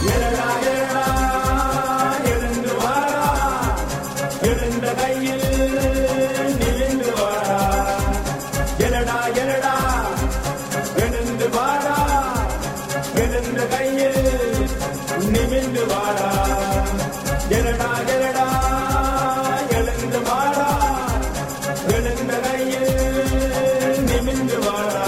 எழடா எழடா எழுந்து வாடா, எழுந்த கையில் நிமிந்து வாடா. எழடா எழடா எழுந்து வாடா, எழுந்த கையில் நிமிந்து வாடா. எழடா எழடா எழுந்து வாடா, எழுந்த கையில் நிமிந்து வாடா.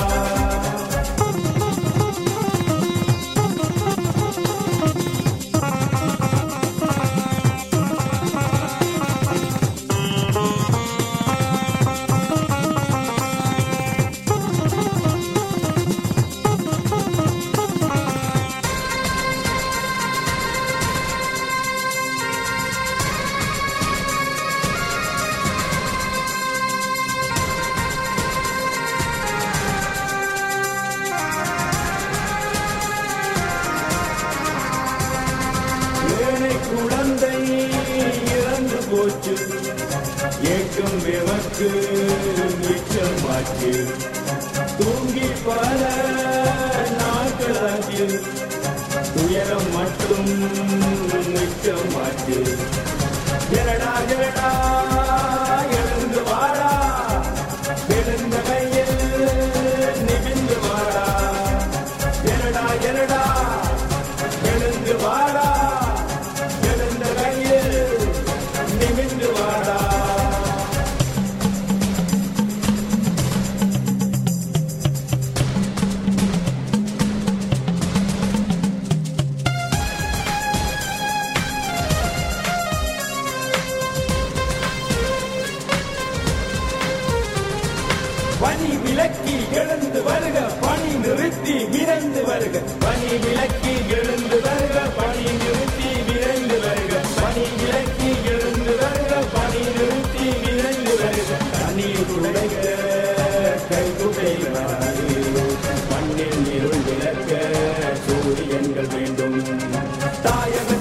குழந்தை இறந்து போச்சு, ஏக்கம் எமக்கு மிச்சமாச்சு. தூங்கி பல நாட்களாச்சு, துயரம் மட்டும் மிச்சமாச்சு. எழடா எழடா எழுந்து வாடா, எழுந்த கையில் நிமிந்து வாடா. எழடா எழடா எழுந்து வாடா, நிமிந்து வாடா. பனி விலக்கி எழுந்து வருக, பனி நிறுத்தி விரைந்து வருக. பனி விலக்கி எழுந்து வருக, பனி நிறுத்தி விரைந்து வருக. பனி விலக்கி எழுந்து வருக, பனி நிறுத்தி விரைந்து வருக. தண்ணீர் உடைக கைகுடைவாரு, மண்ணில் இருள் விளக்க சூரியன்கள் வேண்டும். தாயக